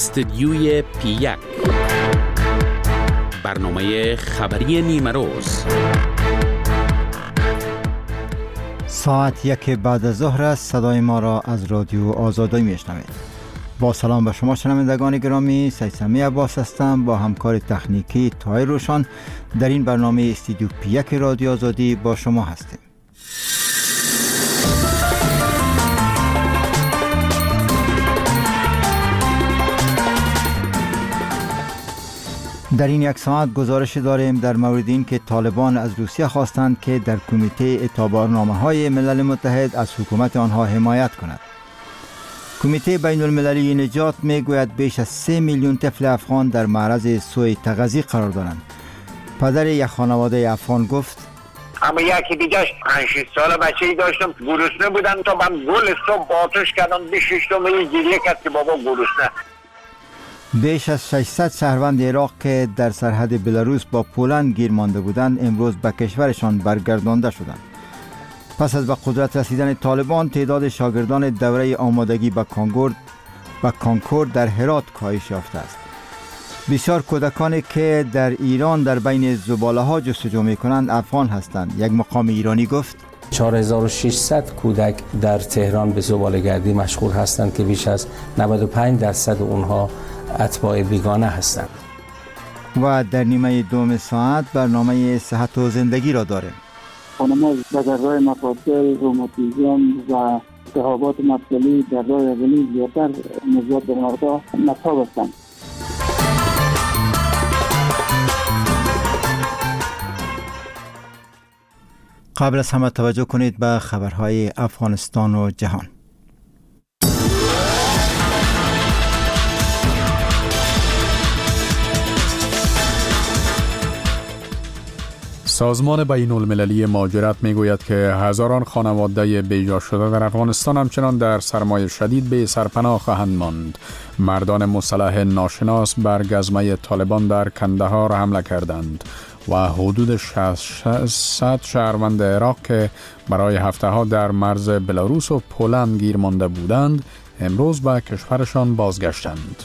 استدیوی پی1 برنامه خبری نیمه روز. ساعت 1 بعد از ظهر است. صدای ما را از رادیو آزادی میشنوید. با سلام به شما شنوندگان گرامی، سیسمی عباس هستم. با همکار تکنیکی طاهر روشن در این برنامه استدیو پی1 رادیو آزادی با شما هستیم. در این یک ساعت گزارش داریم در مورد این که طالبان از روسیه خواستند که در کمیته اعتبارنامه‌های ملل متحد از حکومت آنها حمایت کند. کمیته بین المللی نجات میگوید بیش از 3 میلیون طفل افغان در معرض سوء تغذیه قرار دارند. پدر یک خانواده افغان گفت: اما یکی دیگه 5-6 ساله بچه‌ای داشتم گرسنه بودن تا من گل صبح آتش کردم 26 تا میلی گریه کرد که بابا گرسنه. بیش از 600 شهروند عراق که در سرحد بلاروس با پولند گیر مانده بودند امروز به کشورشان برگردانده شدند. پس از به قدرت رسیدن طالبان تعداد شاگردان دوره آمادگی به کانکور در هرات کاهش یافته است. بسیار کودکانی که در ایران در بین زباله ها جستجو می کنند افغان هستند. یک مقام ایرانی گفت 4600 کودک در تهران به زباله‌گردی مشغول هستند که بیش از 95% اونها اتباع بیگانه هستند. و در نیمه دوم ساعت برنامه صحت و زندگی را داریم. خانم‌ها در راه مفاصل، روماتیسم و التهابات مفصلی در راه عضلی زیادتر موضوعات در مورد مصاب هستند. قبل از همه توجه کنید به خبرهای افغانستان و جهان. سازمان بین المللی مهاجرت میگوید که هزاران خانواده بیجا شده در افغانستان همچنان در سرمای شدید به سرپناه خواهند ماند. مردان مسلح ناشناس بر گزمه طالبان در کندهار حمله کردند و حدود 600 شهروند عراق که برای هفته‌ها در مرز بلاروس و پولند گیر مانده بودند امروز به کشورشان بازگشتند.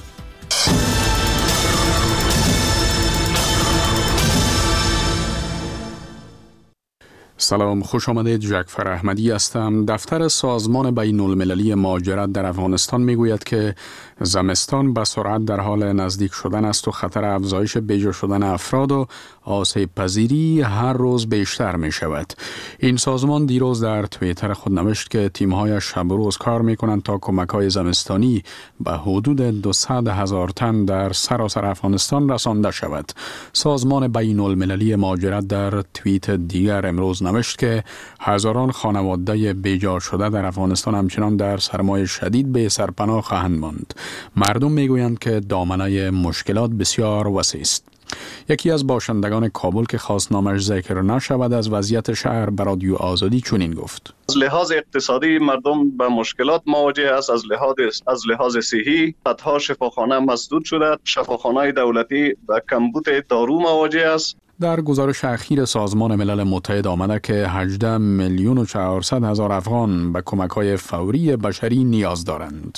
سلام، خوش آمدید. جعفر احمدی هستم. دفتر سازمان بین المللی مهاجرت در افغانستان میگوید که زمستان به سرعت در حال نزدیک شدن است و خطر افزایش بیجا شدن افراد و آسیب پذیری هر روز بیشتر می شود. این سازمان دیروز در توییتر خود نوشت که تیم‌هایش شب و روز کار می کنند تا کمک‌های زمستانی به حدود 200,000 تن در سراسر افغانستان رسانده شود. سازمان بین المللی مهاجرت در توییت دیگر امروز نوشت که هزاران خانواده بیجا شده در افغانستان همچنان در سرمای شدید به سرپناه خواهند ماند. مردم میگویند که دامنه مشکلات بسیار وسیع است. یکی از باشندگان کابل که خواست نامش ذکر نشود از وضعیت شهر به رادیو آزادی چنین گفت: از لحاظ اقتصادی مردم به مشکلات مواجه است. از لحاظ صحی صدها شفاخانه مسدود شده. شفاخانه دولتی به کمبود دارو مواجه است. در گزارش اخیر سازمان ملل متحد آمده که 18,400,000 افغان به کمک‌های فوری بشری نیاز دارند.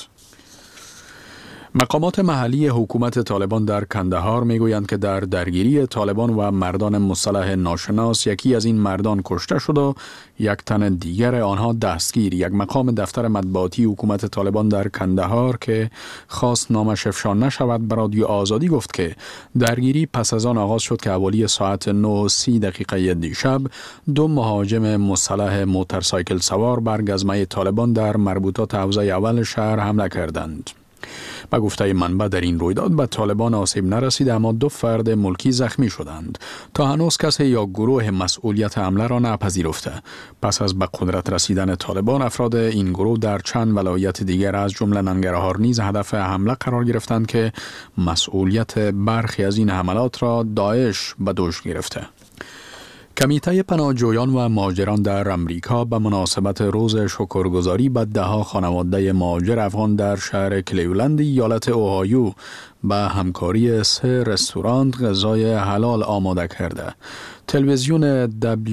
مقامات محلی حکومت طالبان در کندهار میگویند که در درگیری طالبان و مردان مسلح ناشناس یکی از این مردان کشته شد و یک تن دیگر آنها دستگیر. یک مقام دفتر مطبوعاتی حکومت طالبان در کندهار که خواست نامش افشا نشود به رادیو آزادی گفت که درگیری پس از آن آغاز شد که حوالی ساعت 9:30 دیشب 2 مهاجم مسلح موتورسایکل سوار بر گزمه طالبان در مربوطات حوزه اول شهر حمله کردند. با گفته منبع در این رویداد به طالبان آسیب نرسید اما 2 فرد ملکی زخمی شدند. تا هنوز کسی یا گروه مسئولیت حمله را نپذیرفته. پس از به قدرت رسیدن طالبان افراد این گروه در چند ولایت دیگر از جمله ننگرهار نیز هدف حمله قرار گرفتند که مسئولیت برخی از این حملات را داعش به دوش گرفته. کمیته پناهجویان و مهاجران در امریکا به مناسبت روز شکرگزاری به ده‌ها خانواده مهاجر افغان در شهر کلیولند ایالت اوهایو به همکاری 3 رستوران غذای حلال آماده کرده. تلویزیون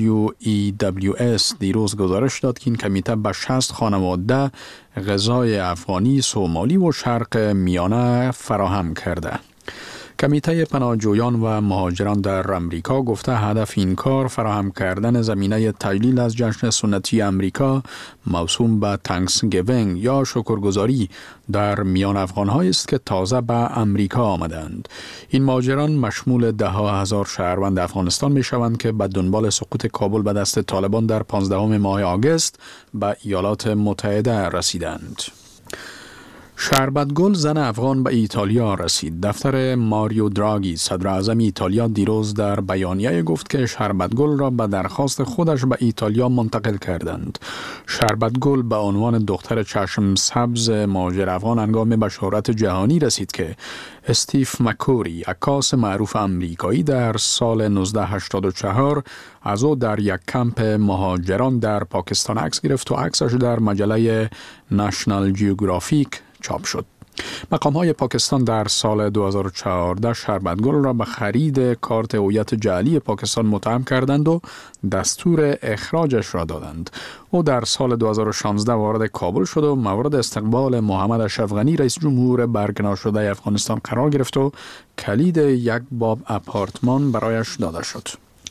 WEWS دیروز گزارش داد که این کمیته به 60 خانواده غذای افغانی، سومالی و شرق میانه فراهم کرده. کمیته پناهجویان و مهاجران در امریکا گفته هدف این کار فراهم کردن زمینه تجلیل از جشن سنتی امریکا موسوم به تانکسگیوینگ یا شکرگزاری در میان افغان‌هایی است که تازه به امریکا آمدند. این مهاجران مشمول ده‌ها هزار شهروند افغانستان می شوند که به دنبال سقوط کابل به دست طالبان در 15 ماه آگوست به ایالات متحده رسیدند. شربتگل زن افغان به ایتالیا رسید. دفتر ماریو دراگی صدر اعظم ایتالیا دیروز در بیانیه گفت که شربتگل را به درخواست خودش به ایتالیا منتقل کردند. شربتگل به عنوان دختر چشم سبز مهاجر افغان هنگام به شهرت جهانی رسید که استیف مکوری، عکاس معروف آمریکایی، در سال 1984 از او در یک کمپ مهاجران در پاکستان عکس گرفت و عکسش در مجله نشنال جیوگرافیک چاپ شد. مقام‌های پاکستان در سال 2014 شربتگل را به خرید کارت هویت جعلی پاکستان متهم کردند و دستور اخراجش را دادند. او در سال 2016 وارد کابل شد و مورد استقبال محمد اشرف غنی رئیس جمهور برکنار شده افغانستان قرار گرفت و کلید یک باب آپارتمان برایش داده شد.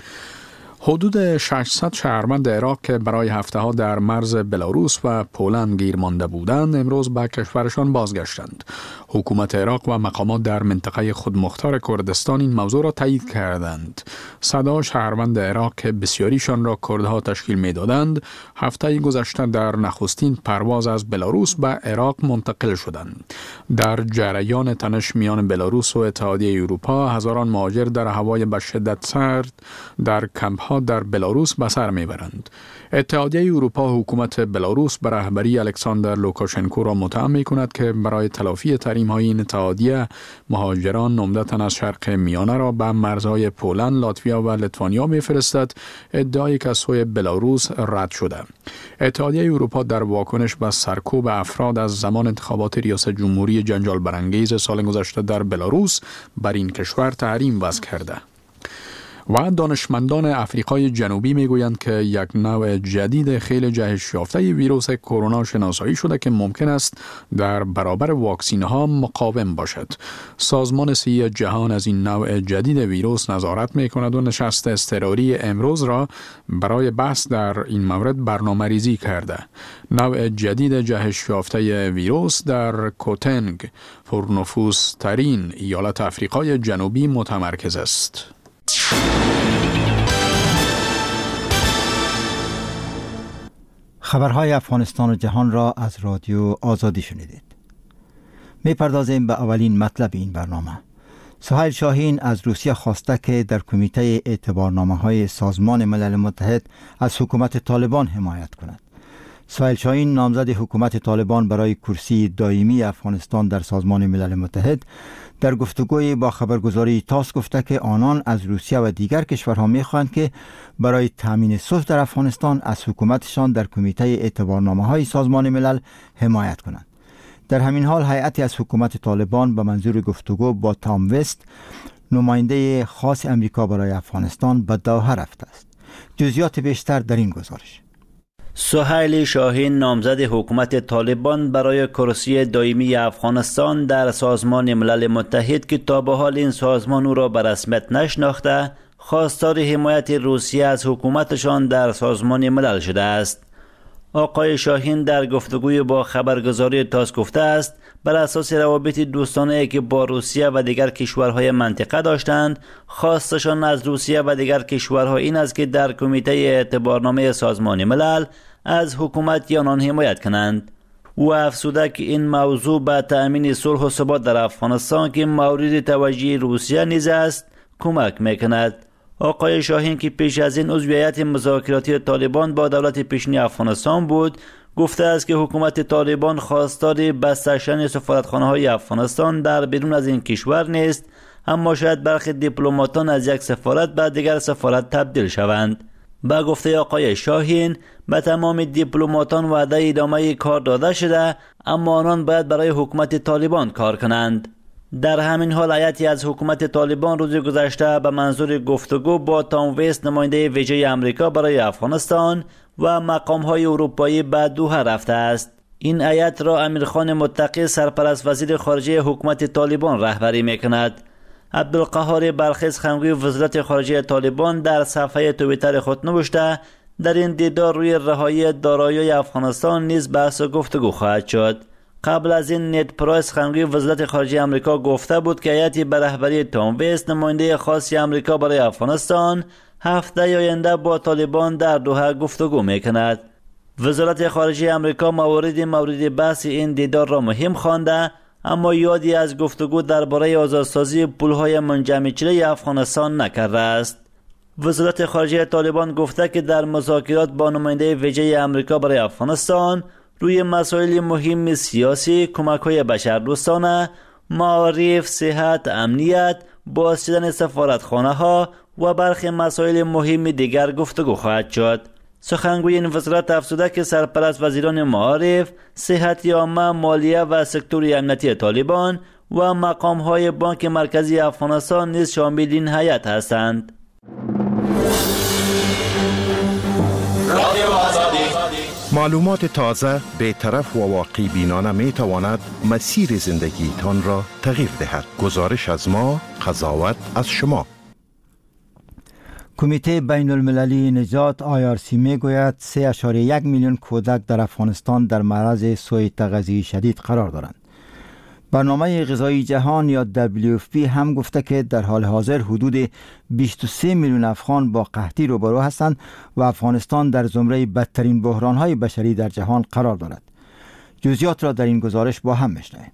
حدود 600 شهروند عراق که برای هفته‌ها در مرز بلاروس و پولند گیر مانده بودند امروز به کشورشان بازگشتند. حکومت عراق و مقامات در منطقه خودمختار کردستان این موضوع را تایید کردند. صدا شهروند عراق که بسیاریشان را کردها تشکیل می‌دادند هفته گذشته در نخستین پرواز از بلاروس به عراق منتقل شدند. در جریان تنش میان بلاروس و اتحادیه اروپا هزاران مهاجر در هوای به شدت سرد در کمپ در بلاروس به سر میبرند. اتحادیه اروپا حکومت بلاروس به رهبری الکساندر لوکاشنکو را متهم می‌کند که برای تلافی تحریم‌های این اتحادیه مهاجران عمدتاً از شرق میانه را به مرزهای پولند، لاتویا و لیتوانیا می‌فرستد، ادعایی که از سوی بلاروس رد شده. اتحادیه اروپا در واکنش به سرکوب افراد از زمان انتخابات ریاست جمهوری جنجال برانگیز سال گذشته در بلاروس بر این کشور تحریم وضع کرده. و دانشمندان آفریقای جنوبی میگویند که یک نوع جدید خیلی جهش یافته ویروس کرونا شناسایی شده که ممکن است در برابر واکسین ها مقاوم باشد. سازمان صحی جهان از این نوع جدید ویروس نظارت میکند و نشست اضطراری امروز را برای بحث در این مورد برنامه‌ریزی کرده. نوع جدید جهش یافته ویروس در کوتنگ، پرنفوذ ترین ایالت آفریقای جنوبی متمرکز است. خبرهای افغانستان و جهان را از رادیو آزادی شنیدید. می‌پردازیم به اولین مطلب این برنامه. سهیل شاهین از روسیه خواسته که در کمیته اعتبارنامه‌های سازمان ملل متحد از حکومت طالبان حمایت کند. سهیل شاهین نامزد حکومت طالبان برای کرسی دائمی افغانستان در سازمان ملل متحد در گفتگوی با خبرگزاری تاس گفته که آنان از روسیه و دیگر کشورها می‌خواهند که برای تامین صلح در افغانستان از حکومتشان در کمیته اعتبارنامه‌های سازمان ملل حمایت کنند. در همین حال هیئتی از حکومت طالبان به منظور گفتگو با تام وست، نماینده خاص امریکا برای افغانستان، به دوحه رفته است. جزئیات بیشتر در این گزارش. سهیل شاهین نامزد حکومت طالبان برای کرسی دائمی افغانستان در سازمان ملل متحد که تا به حال این سازمان او را به رسمیت نشناخته، خواستار حمایت روسیه از حکومتشان در سازمان ملل شده است. آقای شاهین در گفتگوی با خبرگزاری تاس گفته است بر اساس روابط دوستانه‌ای که با روسیه و دیگر کشورهای منطقه داشتند، خواستشان از روسیه و دیگر کشورها این است که در کمیته اعتبارنامه سازمان ملل از حکومت آنان حمایت کنند. او افزوده که این موضوع به تأمین صلح و ثبات در افغانستان که مورد توجه روسیه نیز است کمک میکند. آقای شاهین که پیش از این عضو هیئت مذاکراتی طالبان با دولت پیشین افغانستان بود، گفته است که حکومت طالبان خواستار بسته شدن سفارتخانه‌های افغانستان در بیرون از این کشور نیست، اما شاید برخی دیپلماتان از یک سفارت به دیگر سفارت تبدیل شوند. با گفته آقای شاهین به تمام دیپلماتان وعده ادامه کار داده شده، اما آنان باید برای حکومت طالبان کار کنند. در همین حال هیئتی از حکومت طالبان روز گذشته به منظور گفتگو با تام ویست نماینده ویژه آمریکا برای افغانستان و مقام‌های اروپایی به دوحه رفته است. این هیئت را امیرخان متقی سرپرست وزیر خارجه حکومت طالبان رهبری می‌کند. عبدالقهار بلخیز خنگوی وزارت خارجه طالبان در صفحه توییتر خود نوشته در این دیدار روی رهایی دارایی افغانستان نیز بحث و گفتگو خواهد شد. قبل از این نید پرایس خنگوی وزارت خارجه آمریکا گفته بود که هیئتی به رهبری تام ویست نماینده خاص آمریکا برای افغانستان هفته آینده با طالبان در دوحه گفتگو میکند. وزارت خارجه آمریکا مورد بحث این دیدار را مهم خوانده، اما یادی از گفتگو درباره آزادسازی پولهای منجمدشده افغانستان نکرده است. وزارت خارجه طالبان گفته که در مذاکرات با نماینده ویژه آمریکا برای افغانستان روی مسائل مهم سیاسی، کمک‌های بشردوستانه، معارف، صحت، امنیت، باز شدن سفارتخانه‌ها و برخی مسائل مهم دیگر گفتگو خواهد شد. سخنگوی این وزارت افزوده که سرپرست وزیران معارف، صحت عامه، مالیه و سکتور امنیتی طالبان و مقام‌های بانک مرکزی افغانستان نیز شامل این هیئت هستند. معلومات تازه، بی‌طرف و واقعی بینانه می تواند مسیر زندگیتان را تغییر دهد. گزارش از ما، قضاوت از شما. کمیته بین المللی نجات IRC می گوید 3.1 میلیون کودک در افغانستان در معرض سوء تغذیه شدید قرار دارند. برنامه غذایی جهان یا WFP هم گفته که در حال حاضر حدود 23 میلیون افغان با قحطی روبرو هستند و افغانستان در زمره بدترین بحران‌های بشری در جهان قرار دارد. جزئیات را در این گزارش با هم میشنویم.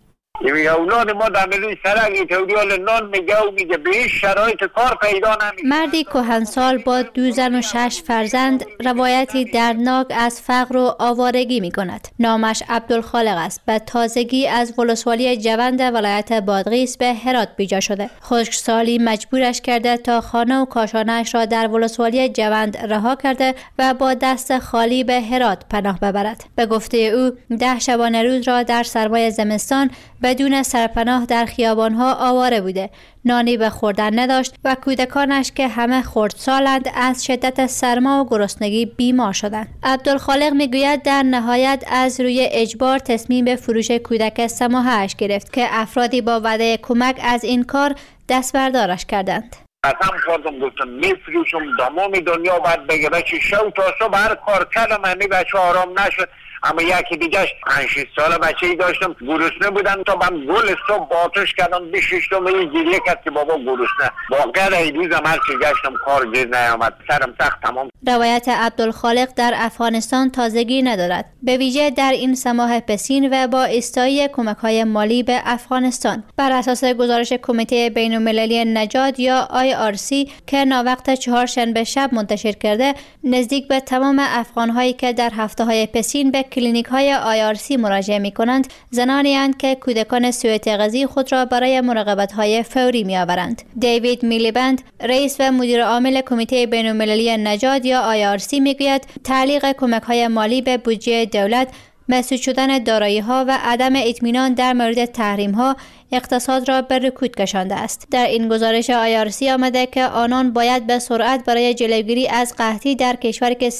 اولاد ما در ملوی سرک توریال نان میگه و میگه به هیچ شرایط کار پیدا نمیشه. مردی کهنسال با 2 زن و 6 فرزند روایتی دردناک از فقر و آوارگی میکند. نامش عبدالخالق است. به تازگی از ولسوالی جوند ولایت بادغیس به هرات بیجا شده. خشکسالی مجبورش کرده تا خانه و کاشانه‌اش را در ولسوالی جوند رها کرده و با دست خالی به هرات پناه ببرد. به گفته او 10 شبانه روز را در سرمای زمستان بدون سرپناه در خیابانها آواره بوده، نانی به خوردن نداشت و کودکانش که همه خردسالند از شدت سرما و گرسنگی بیمار شدند. عبدالخالق میگوید در نهایت از روی اجبار تصمیم به فروش کودک سماحه‌اش گرفت که افرادی با وعده کمک از این کار دست بردارش کردند. قسم خوردم گفتم میفروشم تمام دنیا باید بگه بچه شو تا صبح هر کار کردم همین بچه آرام نشد. اما یکی دیگه 5-6 ساله بچه‌ای داشتم گرسنه بودن تا من گل صبح آتش کردم 26 این گریه کرد که بابا گرسنه. واقعا ایدوزم هر چی گشتم کار گیر نیامد، سرم سخت تمام. روایت عبدالخالق در افغانستان تازگی ندارد، به ویژه در این سماح پسین و با ایستایی کمک‌های مالی به افغانستان. بر اساس گزارش کمیته بین‌المللی نجات یا IRC که ناوقت 4 شنبه شب منتشر کرده، نزدیک به تمام افغان‌هایی که در هفته‌های پسین به کلینیک‌های IRC مراجعه می‌کنند زنانی اند که کودکان سوء تغذیه خود را برای مراقبت‌های فوری می‌آورند. دیوید میلیبند، رئیس و مدیر عامل کمیته بین‌المللی نجات یا IRC میگوید تعلیق کمک‌های مالی به بودجه دولت، مسدود شدن دارایی‌ها و عدم اطمینان در مورد تحریم‌ها اقتصاد را به رکود کشانده است. در این گزارش IRC آمده که آنان باید به سرعت برای جلوگیری از قحطی در کشوری که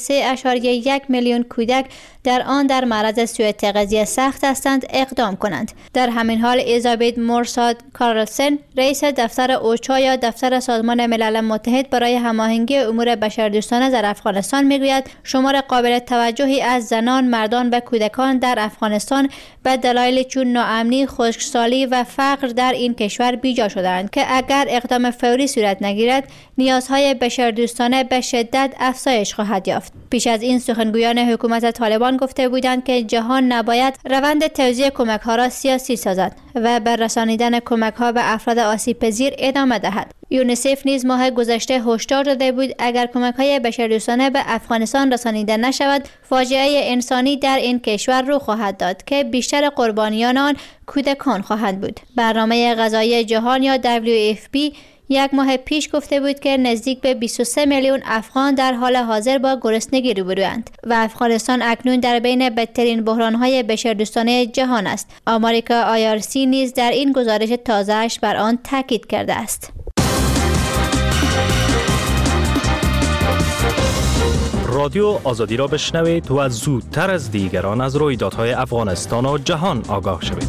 3.1 میلیون کودک در آن در معرض سوء تغذیه سخت هستند اقدام کنند. در همین حال ایزابت مورساد کارلسن، رئیس دفتر اوچا یا دفتر سازمان ملل متحد برای هماهنگی امور بشردوستانه در افغانستان میگوید شمار قابل توجهی از زنان، مردان و کودکان در افغانستان به دلایل چون ناامنی، خشکسالی و فقر در این کشور بیجا شدند که اگر اقدام فوری صورت نگیرد نیازهای بشردوستانه به شدت افزایش خواهد یافت. پیش از این سخنگویان حکومت طالبان گفته بودند که جهان نباید روند توزیع کمک‌ها را سیاسی سازد و به رسانیدن کمک‌ها به افراد آسیب‌پذیر ادامه دهد. یونیسف نیز ماه گذشته هشدار داده بود اگر کمک‌های بشردوستانه به افغانستان رسانیده نشود، فاجعه انسانی در این کشور رخ خواهد داد که بیشتر قربانیان آن کودکان خواهند بود. برنامه غذایی جهان یا WFP یک ماه پیش گفته بود که نزدیک به 23 میلیون افغان در حال حاضر با گرسنگی روبرویند و افغانستان اکنون در بین بدترین بحران‌های بشردوستانه جهان است. آمریکا IRC نیز در این گزارش تازه‌اش بر آن تاکید کرده است. رادیو آزادی را بشنوید و زودتر از دیگران از رویدادهای افغانستان و جهان آگاه شوید.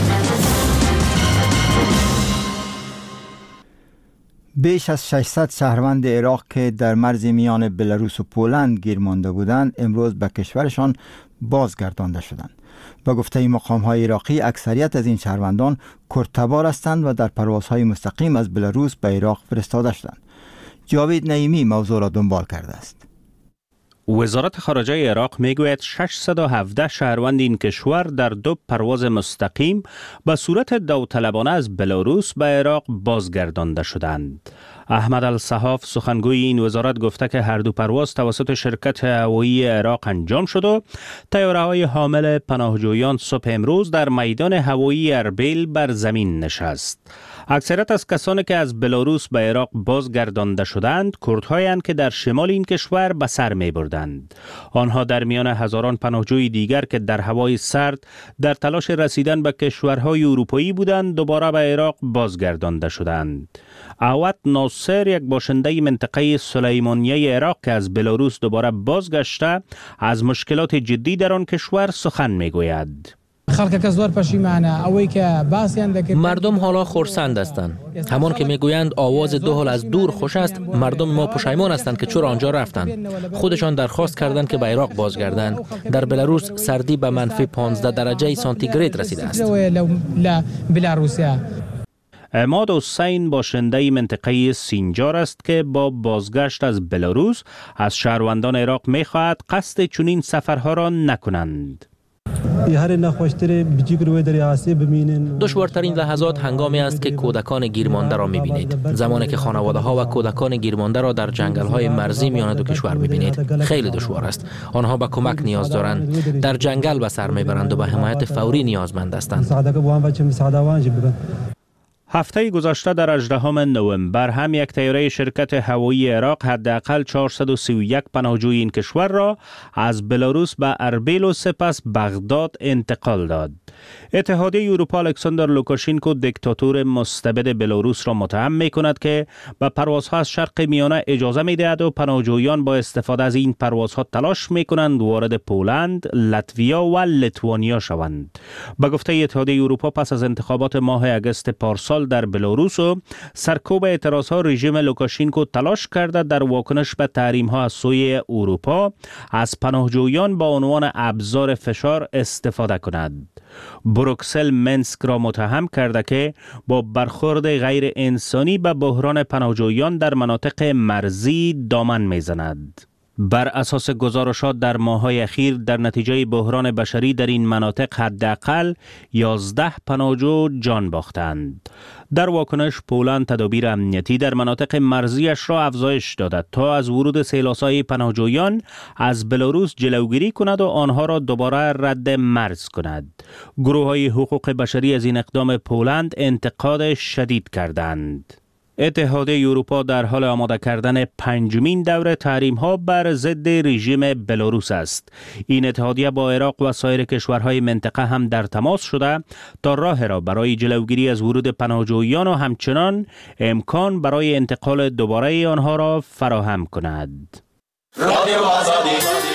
بیش از 600 شهروند عراق که در مرز میان بلاروس و پولند گیر مانده بودند امروز به کشورشان بازگردانده شدند. با گفته مقام‌های عراقی اکثریت از این شهروندان کردتبار هستند و در پروازهای مستقیم از بلاروس به عراق فرستاده شدند. جاوید نعیمی موضوع را دنبال کرده است. وزارت خارجه عراق میگوید 617 شهروند این کشور در 2 پرواز مستقیم به صورت داوطلبانه از بلاروس به عراق بازگردانده شدند. احمد الصحاف سخنگوی این وزارت گفته که هر 2 پرواز توسط شرکت هوایی عراق انجام شد و طیاره‌های حامل پناهجویان صبح امروز در میدان هوایی اربیل بر زمین نشست. اکثریت از کسانی که از بلاروس به عراق بازگردانده شدند کردهایند که در شمال این کشور به سر می‌بردند. آنها در میان هزاران پناهجوی دیگر که در هوای سرد در تلاش رسیدن به کشورهای اروپایی بودند دوباره به عراق بازگردانده شدند. عوض ناصر یک باشنده منطقه سلیمانیه عراق که از بلاروس دوباره بازگشته از مشکلات جدی در آن کشور سخن می‌گوید. مردم حالا خرسند هستند. همان که میگویند آواز دو حال از دور خوش است، مردم ما پشیمان هستند که چرا آنجا رفتند. خودشان درخواست کردند که به عراق بازگردند. در بلاروس سردی به منفی 15 درجه سانتیگراد رسیده است. عماد حسین باشنده منطقه سینجار است که با بازگشت از بلاروس از شهروندان عراق می‌خواهد قصد چنین سفرها را نکنند. دشوارترین لحظات هنگامی است که کودکان گیرمانده را می‌بینید. زمانی که خانواده‌ها و کودکان گیرمانده را در جنگل‌های مرزی میان 2 کشور می‌بینید. خیلی دشوار است. آنها به کمک نیاز دارند. در جنگل به سر می‌برند و به حمایت فوری نیازمند هستند. هفته گذشته در 18 نوامبر هم یک طیاره شرکت هوایی عراق حداقل 431 پناهجوی این کشور را از بلاروس به اربیل و سپس بغداد انتقال داد. اتحادیه اروپا الکساندر لوکاشنکو دیکتاتور مستبد بلاروس را متهم می‌کند که به پروازها از شرق میانه اجازه می‌دهد و پناهجویان با استفاده از این پروازها تلاش می‌کنند وارد پولند، لتویا و لیتوانیا شوند. به گفته اتحادیه اروپا پس از انتخابات ماه اگست پارسال در بلاروس و سرکوب اعتراضها رژیم لوکاشنکو تلاش کرده در واکنش به تحریم‌ها از سوی اروپا از پناهجویان با عنوان ابزار فشار استفاده کند. بروکسل منسک را متهم کرده که با برخورد غیر انسانی به بحران پناهجویان در مناطق مرزی دامن میزند. بر اساس گزارشات در ماه‌های اخیر در نتیجه بحران بشری در این مناطق حداقل 11 پناهجو جان باختند. در واکنش پولند تدابیر امنیتی در مناطق مرزیش را افزایش داده تا از ورود سیلاسای پناهجویان از بلاروس جلوگیری کند و آنها را دوباره رد مرز کند. گروه‌های حقوق بشری از این اقدام پولند انتقاد شدید کردند. اتحادیه اروپا در حال آماده کردن 5مین دور تحریم‌ها بر ضد رژیم بلاروس است. این اتحادیه با عراق و سایر کشورهای منطقه هم در تماس شده تا راه را برای جلوگیری از ورود پناهجویان و همچنان امکان برای انتقال دوباره آنها را فراهم کند. رادیو آزادی.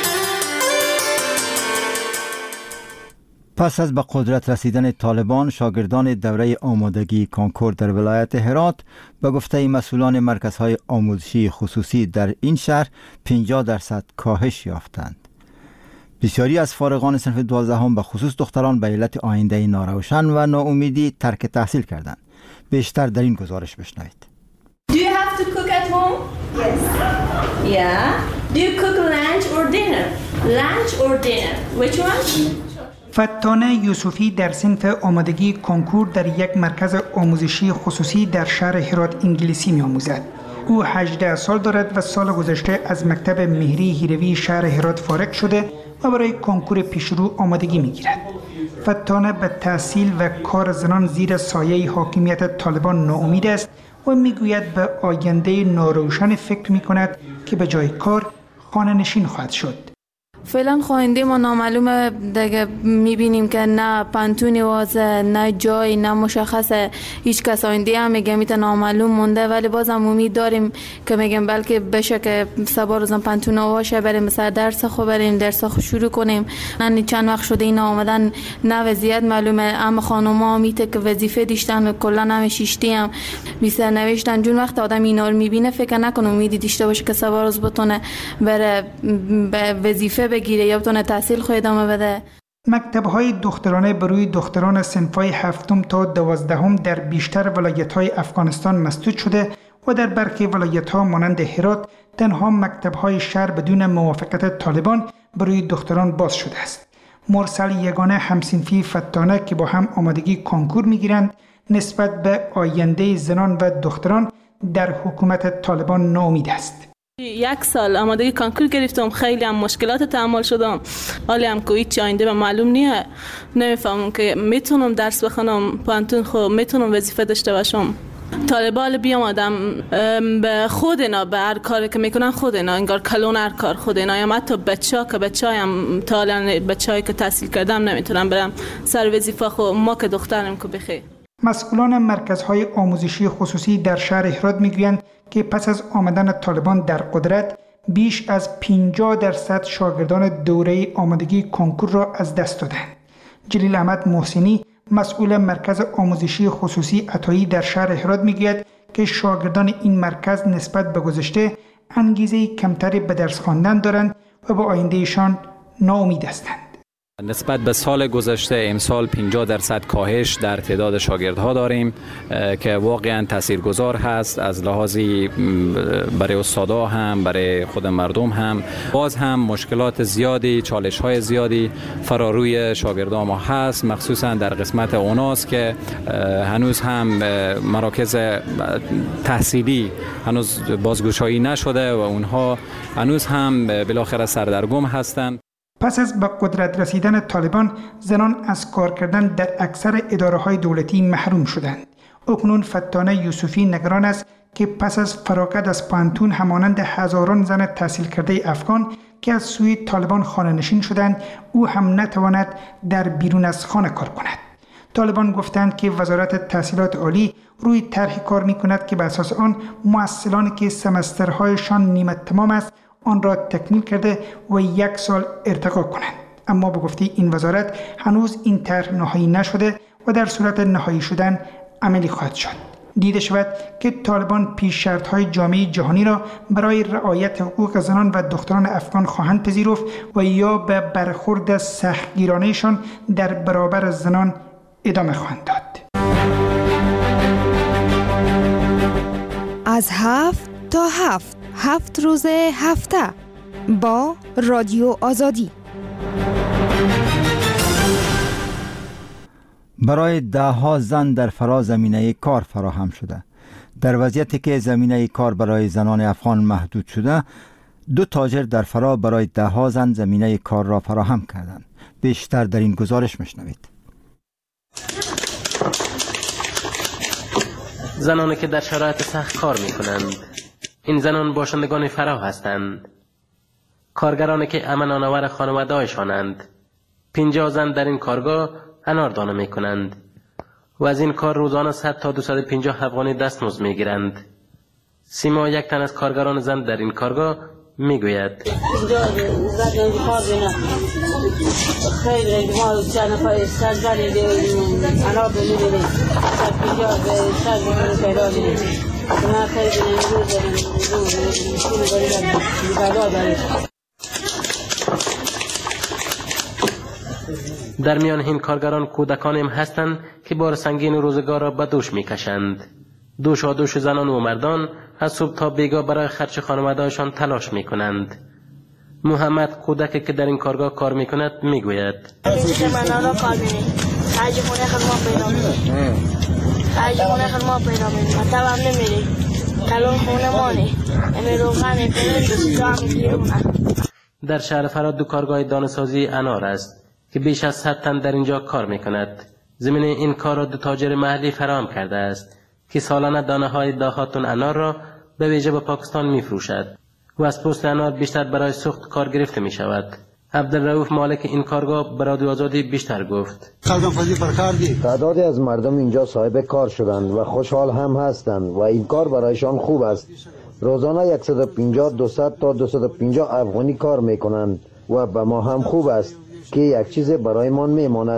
پس از به قدرت رسیدن طالبان، شاگردان دوره آمادگی کنکور در ولایت هرات به گفته مسئولان مرکزهای آموزشی خصوصی در این شهر 50% کاهش یافتند. بسیاری از فارغان صنف 12 به خصوص دختران به علت آینده ناروشن و ناامیدی ترک تحصیل کردند. بیشتر در این گزارش بشنوید. Do you have to cook at home? Yes. Yeah. Do you cook lunch or dinner? Lunch or dinner? Which one? فتانه یوسفی در صنف آمادگی کنکور در یک مرکز آموزشی خصوصی در شهر هرات انگلیسی می‌آموزد. او 18 سال دارد و سال گذشته از مکتب مهری هیروی شهر هرات فارغ شده و برای کنکور پیشرو آمادگی می‌گیرد. فتانه به تحصیل و کار زنان زیر سایه حاکمیت طالبان ناامید است و میگوید به آینده ناروشن فکر میکند که به جای کار خانه نشین خواهد شد. فعلا خواننده ما نامعلومه دیگه، میبینیم که نه پانتونی واسه، نه جای، نه مشخصه، هیچ کس آینده هم میگه میتونه نامعلوم مونده، ولی بازم امید داریم که میگم بلکه بشه که سبا روزم پانتون واشه، بریم مثلا درس خو بریم درس خو شروع کنیم. نه چند وقت شده اینا آمدن، نه وضعیت معلومه، اما خانوما میته که وظیفه داشتن کلا هم شیشتی هم میسر نوشتن. جون وقت آدم اینا رو میبینه فکر نکنه امیدی داشته باشه که سبا روز بتونه بره وظیفه بگیره یا بتونه تحصیل خود ادامه بده. مکتب‌های دخترانه بروی دختران صنف‌های 7 تا 12 در بیشتر ولایت‌های افغانستان مسدود شده و در برخی ولایت‌ها مانند هرات تنها مکتب‌های شهر بدون موافقت طالبان بروی دختران باز شده است. مرسل یگانه همصنفی فتانه که با هم آمادگی کنکور می‌گیرند نسبت به آینده زنان و دختران در حکومت طالبان ناامید است. 1 سال آمادگی کنکور گرفتم، خیلی هم مشکلات تحمل شدم، حالی هم که هیچ آینده به معلوم نیه، نمیفهمم که میتونم درس بخونم پانتون خو، میتونم وظیفه داشته باشم. طالبان بیامدم به خود اینا، به هر کاری که میکنن خود اینا، انگار کلون هر کار خود اینا، یا حتی بچه‌ام طالبان بچه‌ای که تحصیل کردم نمیتونم برم سر وظیفه خو، ما که دخترم که بخیر. مسئولان مرکزهای آموزشی خصوصی در شهر هرات میگویند که پس از آمدن طالبان در قدرت بیش از 50% شاگردان دوره آمادگی کنکور را از دست دادند. جلیل احمد محسنی مسئول مرکز آموزشی خصوصی عطایی در شهر هرات میگوید که شاگردان این مرکز نسبت به گذشته انگیزه کمتری به درس خواندن دارند و به آیندهشان ناامید هستند. نسبت به سال گذشته امسال 50% کاهش در تعداد شاگردها داریم که واقعا تاثیرگذار هست از لحاظی برای استادا هم برای خود مردم هم. باز هم مشکلات زیادی، چالش‌های زیادی فراروی شاگردان ما هست، مخصوصا در قسمت اوناست که هنوز هم مراکز تحصیلی هنوز بازگشایی نشده و اونها هنوز هم بالاخره سردرگم هستند. پس از به قدرت رسیدن طالبان، زنان از کار کردن در اکثر اداره‌های دولتی محروم شدند. اکنون فتانه یوسفی نگران است که پس از فراغت از پانتون همانند هزاران زن تحصیل کرده افغان که از سوی طالبان خانه نشین شدند، او هم نتواند در بیرون از خانه کار کند. طالبان گفتند که وزارت تحصیلات عالی روی طرحی کار می‌کند که بر اساس آن محصلانی که سمسترهایشان نیمه تمام است آن را تکمیل کرده و 1 سال ارتقا کنند. اما به گفته این وزارت هنوز این طرح نهایی نشده و در صورت نهایی شدن عملی خواهد شد. دیده شود که طالبان پیش شرط‌های جامعه جهانی را برای رعایت حقوق زنان و دختران افغان خواهند پذیرفت و یا به برخورد سختگیرانه‌شان در برابر زنان ادامه خواهند داد. از 7 تا 7 روز هفته با رادیو آزادی. برای 10 زن در فرا زمینه کار فراهم شده. در وضعیتی که زمینه کار برای زنان افغان محدود شده، 2 تاجر در فرا برای 10 زن زمینه کار را فراهم کردند. بیشتر در این گزارش میشنوید. زنانی که در شرایط سخت کار میکنند، این زنان باشندگان فرا هستند. کارگرانی که امن آنور خانواده هایشانند. 50 زن در این کارگاه اناردانه می کنند و از این کار روزانه 100 تا 250 افغانی دستمزد می گیرند. سیما یک تن از کارگران زن در این کارگاه می گوید در میان این کارگران کودکانی هم هستند که بار سنگین روزگار را به دوش میکشند. دوش زنان و مردان از صبح تا بیگاه برای خرج خانواده‌شان تلاش میکنند. محمد کودکی که در این کارگاه کار میکند میگوید در شهر فراد 2 کارگاه دانه‌سازی انار است که بیش از 100 تن در اینجا کار میکند. زمین این کار را 2 تاجر محلی فراهم کرده است که سالانه دانه های داخاتون انار را به ویژه به پاکستان می فروشد و از پوست انار بیشتر برای سوخت کار گرفته می شود. عبدالرؤوف مالک این کارگاه به رادیو آزادی بیشتر گفت. تعدادی از مردم اینجا صاحب کار شدند و خوشحال هم هستند و این کار برایشان خوب است. روزانه 150 200 تا 250 افغانی کار میکنند و به ما هم خوب است که یک چیز برایمان میماند.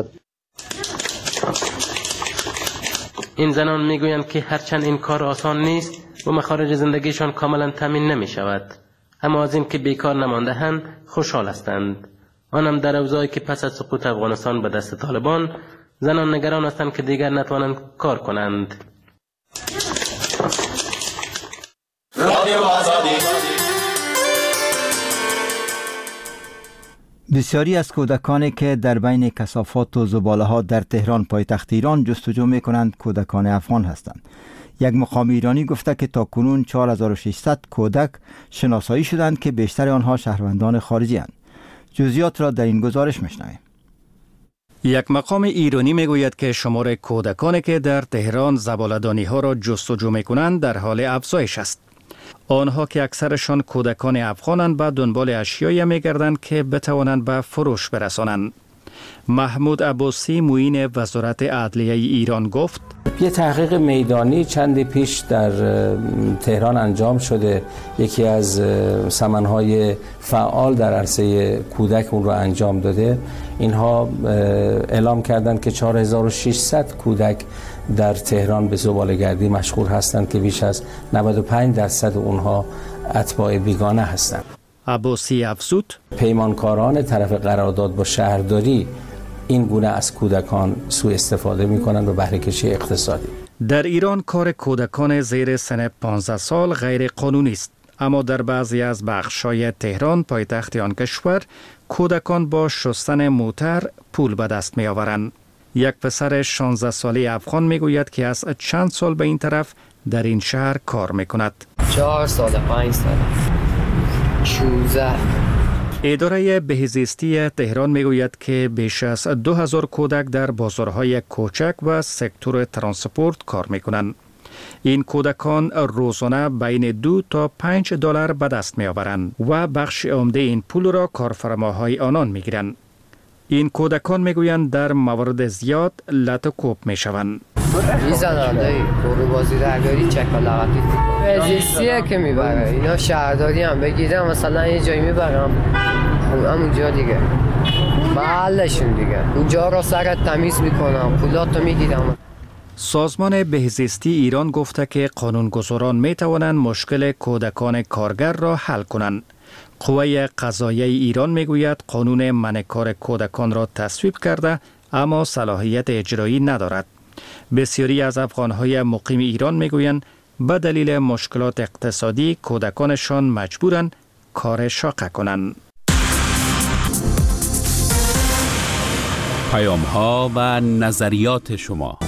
این زنان میگویند که هرچند این کار آسان نیست و مخارج زندگیشان کاملا تامین نمی شود، اما از این که بیکار نمانده‌اند خوشحال هستند. آنم در اوضاعی که پس از سقوط افغانستان به دست طالبان زنان نگران هستند که دیگر نتوانند کار کنند. بسیاری از کودکانی که در بین کثافات و زباله ها در تهران پایتخت ایران جستجو می کنند کودکان افغان هستند. یک مقام ایرانی گفته که تاکنون 4600 کودک شناسایی شدند که بیشتر آنها شهروندان خارجی اند. جزئیات را در این گزارش میشنویم. یک مقام ایرانی میگوید که شمار کودکانی که در تهران زباله‌دانی ها را جستجو می کنند در حال افزایش است. آنها که اکثرشان کودکان افغانند به دنبال اشیایی می‌گردند که بتوانند به فروش برسانند. محمود عباسی معین وزارت عدلیه ایران گفت: یه تحقیق میدانی چندی پیش در تهران انجام شده. یکی از سمنهای فعال در عرصه کودک اون رو انجام داده. اینها اعلام کردند که 4600 کودک در تهران به زباله‌گردی مشغول هستند که بیش از 95% اونها اتباع بیگانه هستند. عباسی افزود: پیمانکاران طرف قرارداد با شهرداری این گونه از کودکان سوء استفاده می کنند و بهره کشی اقتصادی. در ایران کار کودکان زیر سن 15 سال غیر قانونی است، اما در بعضی از بخش‌های تهران پایتخت آن کشور کودکان با شستن موتر پول به دست می آورند. یک پسر 16 ساله افغان می گوید که از چند سال به این طرف در این شهر کار می کند. 4 سال 5 سال 16. اداره بهزیستی تهران میگوید که بیش از 2000 کودک در بازارهای کوچک و سکتور ترانسپورت کار میکنند. این کودکان روزانه بین 2 تا 5 دلار به دست میآورند و بخش عمده این پول را کارفرماهای آنان میگیرند. این کودکان میگویند در موارد زیاد لط و کوب میشوند. میزنند برو بازی درگاری چکالاقی بهزیستیه که میبره. اینا شهرداری هم بگیرم مثلا یه جایی میبرم همونجا دیگه محلشون دیگه اونجا را سرت تمیز میکنم پولاتو میگیرم. سازمان بهزیستی ایران گفته که قانونگذاران میتوانند مشکل کودکان کارگر را حل کنند. قوه قضاییه ایران میگوید قانون منع کار کودکان را تصویب کرده اما صلاحیت اجرایی ندارد. بسیاری از افغانهای مقیم ایران میگویند به دلیل مشکلات اقتصادی کودکانشان مجبورند کار شاقه کنند. پیام‌ها و نظریات شما.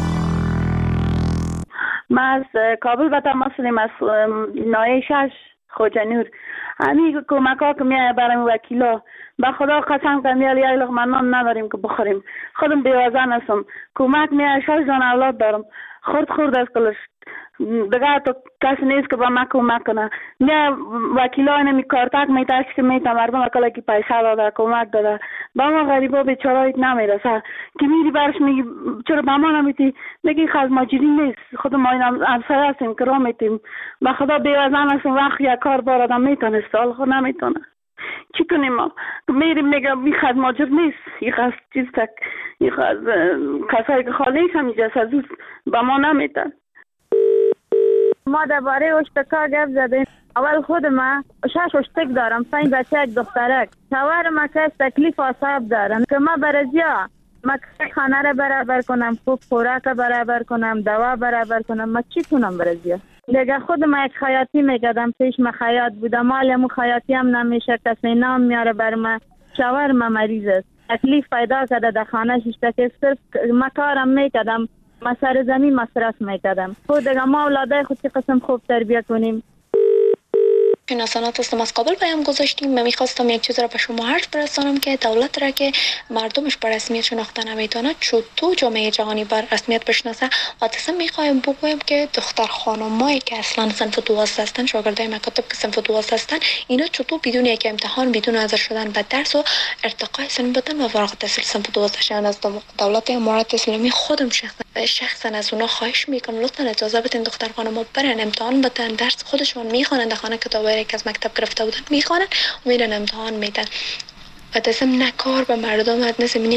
ما از کابل به تماس هستیم، از نایه 6 خوجنور. همین کمک ها که میایه برای وکیلا به خدا قسم کنم یه لقمه نان نداریم که بخوریم. خودم بیوزن هستم. کمک میایه 6 دانه اولاد دارم. خورد از کلش دیگه تو کسی نیست که با ما کمک کنه. میایه وکیلا نمی کارتک میتاش که میتا مردم اکلا که پیسه داده کمک داده با ما غریبا بیچارهایت نمیرسه که میری برش میگی چرا با ما نمیتی میگی خز ماجری نیست. خود ما این همسایه هستیم که را میتیم به خدا بیوزن هستیم. وقت یک کار بار آدم میتونه سال خود نمیتونه چی کنیم ما میریم میگم این خز ماجر نیست. این خز چیز تک این خز کسایی که خالیش هم اینجا سزوز با ما نمیتن. ما درباره اشتکا گپ زدیم. اول خود ما 6 اشتک دارم، 5 بچه یک دخترک. شوهر ما که تکلیف اعصاب دارم که ما برزیا ما خانه را برابر کنم، خوراک برابر کنم، دوا برابر کنم. ما چی کنم برزیا؟ دیگه خود ما یک خیاطی میکردم، پیش ما خیاط بودم، مالمو خیاطی هم نمیشه، کسی نام میاره بر ما. شوهر ما مریض است، تکلیف پیدا کرده در خانه اشتک. صرف ما کارم میکردم، ما سر زمین مصرف میکردم. خود دیگه ما اولاده خود چی قسم خوب تربیت کنیم. ناسانات هستم از قبل پیام گذاشتیم. من میخواستم یک چیز را به شما عرض برسانم که دولت را که مردمش بر رسمیت شناخته نمیتونه چطور جامعه جهانی بر رسمیت بشناسه و تصمیم میخوایم بگویم که دختر خانمایی که اصلا صنف 12 هستن، شاگردای مکاتب که صنف 12 هستن، اینا چطور بدون یک امتحان، بدون حاضر شدن به درس و ارتقای سن بدن و فارغ التحصیل صنف 12 شدن از دولت امارات اسلامی خودم شخصا از اونا خواهش میکنم لطفا اجازه بدین دختر خانم‌ها برن امتحان بدن، درس خودشون میخوانند، خانه کتابایی که از مکتب گرفته بودن میخوانند و میرن امتحان میدن و تصمیم نکار به مردم از